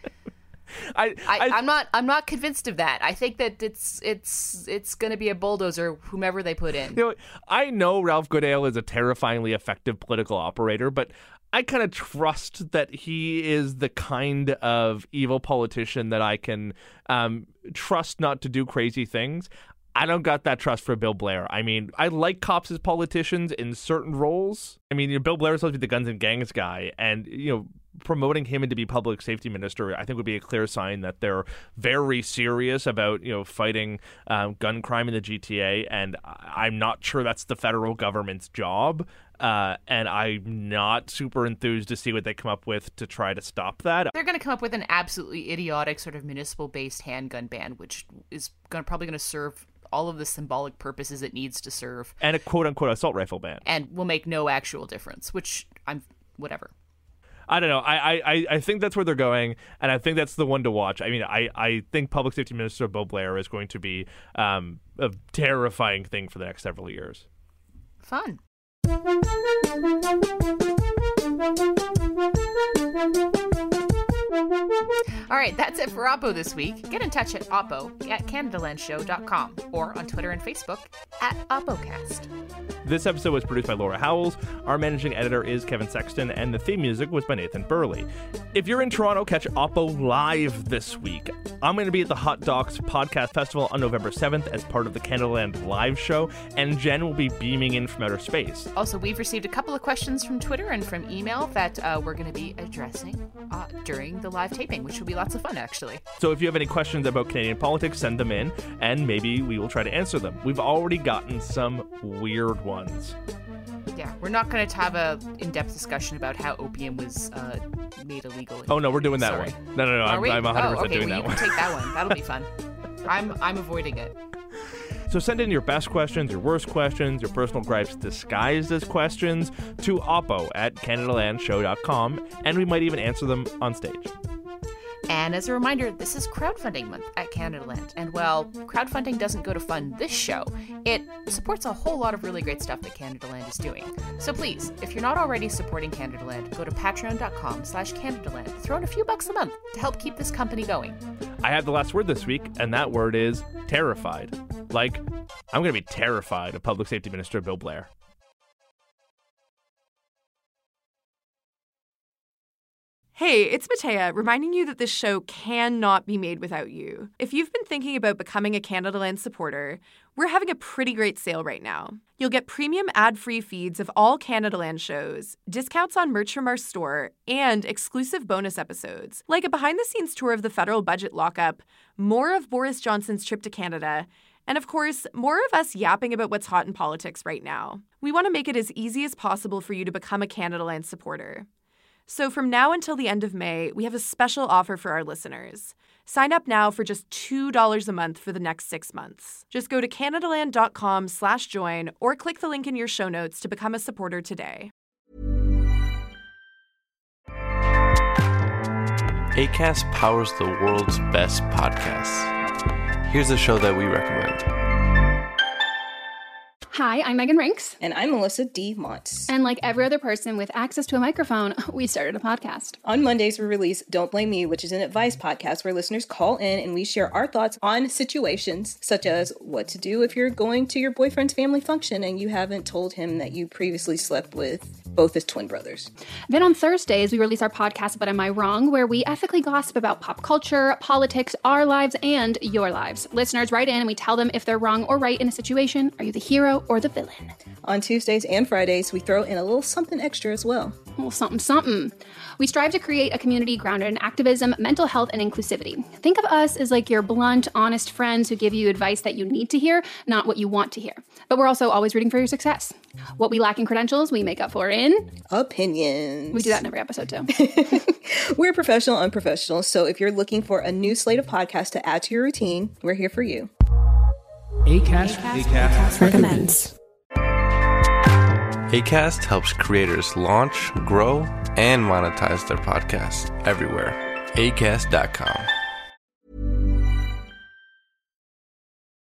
[SPEAKER 3] I,
[SPEAKER 4] I,
[SPEAKER 3] I
[SPEAKER 4] I'm not I'm not convinced of that. I think that it's it's it's going to be a bulldozer, whomever they put in.
[SPEAKER 3] You know, I know Ralph Goodale is a terrifyingly effective political operator, but I kind of trust that he is the kind of evil politician that I can um, trust not to do crazy things. I don't got that trust for Bill Blair. I mean, I like cops as politicians in certain roles. I mean, you know, Bill Blair is supposed to be the guns and gangs guy, and, you know, promoting him into be public safety minister, I think would be a clear sign that they're very serious about, you know, fighting um, gun crime in the G T A, and I'm not sure that's the federal government's job. Uh, and I'm not super enthused to see what they come up with to try to stop that.
[SPEAKER 4] They're going to come up with an absolutely idiotic sort of municipal-based handgun ban, which is gonna, probably going to serve all of the symbolic purposes it needs to serve.
[SPEAKER 3] And a quote-unquote assault rifle ban.
[SPEAKER 4] And will make no actual difference, which I'm... whatever.
[SPEAKER 3] I don't know. I, I, I think that's where they're going, and I think that's the one to watch. I mean, I, I think Public Safety Minister Bill Blair is going to be um, a terrifying thing for the next several years.
[SPEAKER 4] Fun. All right, that's it for Oppo this week. Get in touch at oppo at canada land show dot com or on Twitter and Facebook at OppoCast.
[SPEAKER 3] This episode was produced by Laura Howells. Our managing editor is Kevin Sexton, and the theme music was by Nathan Burley. If you're in Toronto, catch Oppo live this week. I'm going to be at the Hot Docs Podcast Festival on November seventh as part of the Canadaland live show, and Jen will be beaming in from outer space.
[SPEAKER 4] Also, we've received a couple of questions from Twitter and from email that uh, we're going to be addressing uh, during the live taping, which will be lots of fun, actually.
[SPEAKER 3] So if you have any questions about Canadian politics, send them in, and maybe we will try to answer them. We've already gotten some weird ones.
[SPEAKER 4] Yeah, we're not going to have a in-depth discussion about how opium was uh, made illegal.
[SPEAKER 3] Oh, no, we're doing that
[SPEAKER 4] Sorry.
[SPEAKER 3] one. No, no, no,
[SPEAKER 4] Are
[SPEAKER 3] I'm,
[SPEAKER 4] we?
[SPEAKER 3] I'm one hundred percent
[SPEAKER 4] oh, okay,
[SPEAKER 3] doing
[SPEAKER 4] well,
[SPEAKER 3] that
[SPEAKER 4] you
[SPEAKER 3] one.
[SPEAKER 4] can take that one. That'll be fun. I'm I'm avoiding it.
[SPEAKER 3] So send in your best questions, your worst questions, your personal gripes disguised as questions to oppo at canada land show dot com, and we might even answer them on stage.
[SPEAKER 4] And as a reminder, this is crowdfunding month at Canadaland. And while crowdfunding doesn't go to fund this show, it supports a whole lot of really great stuff that Canadaland is doing. So please, if you're not already supporting Canadaland, go to patreon.com slash Canadaland. Throw in a few bucks a month to help keep this company going.
[SPEAKER 3] I have the last word this week, and that word is terrified. Like, I'm going to be terrified of Public Safety Minister Bill Blair.
[SPEAKER 2] Hey, it's Matea, reminding you that this show cannot be made without you. If you've been thinking about becoming a Canadaland supporter, we're having a pretty great sale right now. You'll get premium ad-free feeds of all Canadaland shows, discounts on merch from our store, and exclusive bonus episodes, like a behind-the-scenes tour of the federal budget lockup, more of Boris Johnson's trip to Canada, and of course, more of us yapping about what's hot in politics right now. We want to make it as easy as possible for you to become a Canadaland supporter. So from now until the end of May, we have a special offer for our listeners. Sign up now for just two dollars a month for the next six months. Just go to canadaland.com slash join or click the link in your show notes to become a supporter today.
[SPEAKER 10] Acast powers the world's best podcasts. Here's a show that we recommend.
[SPEAKER 11] Hi, I'm Megan Rinks.
[SPEAKER 12] And I'm Melissa D. Montz.
[SPEAKER 11] And like every other person with access to a microphone, we started a podcast.
[SPEAKER 12] On Mondays, we release Don't Blame Me, which is an advice podcast where listeners call in and we share our thoughts on situations such as what to do if you're going to your boyfriend's family function and you haven't told him that you previously slept with both his twin brothers.
[SPEAKER 11] Then on Thursdays, we release our podcast, But Am I Wrong?, where we ethically gossip about pop culture, politics, our lives, and your lives. Listeners write in and we tell them if they're wrong or right in a situation. Are you the hero or the villain?
[SPEAKER 12] On Tuesdays and Fridays, we throw in a little something extra as well.
[SPEAKER 11] A little something something. We strive to create a community grounded in activism, mental health, and inclusivity. Think of us as like your blunt, honest friends who give you advice that you need to hear, not what you want to hear. But we're also always rooting for your success. What we lack in credentials, we make up for in...
[SPEAKER 12] opinions.
[SPEAKER 11] We do that in every episode, too.
[SPEAKER 12] We're professional, unprofessional, so if you're looking for a new slate of podcasts to add to your routine, we're here for you.
[SPEAKER 13] Acast, Acast, Acast recommends.
[SPEAKER 10] Acast helps creators launch, grow, and monetize their podcasts everywhere. acast dot com.